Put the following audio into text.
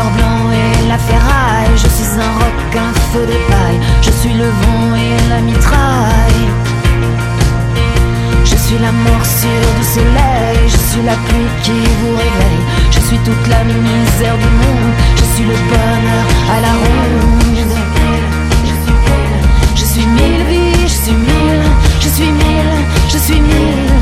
cœur blanc et la ferraille. Je suis un roc, un feu de paille. Je suis le vent et la mitraille. Je suis la morsure du soleil. Je suis la pluie qui vous réveille. Je suis toute la misère du monde. Je suis le bonheur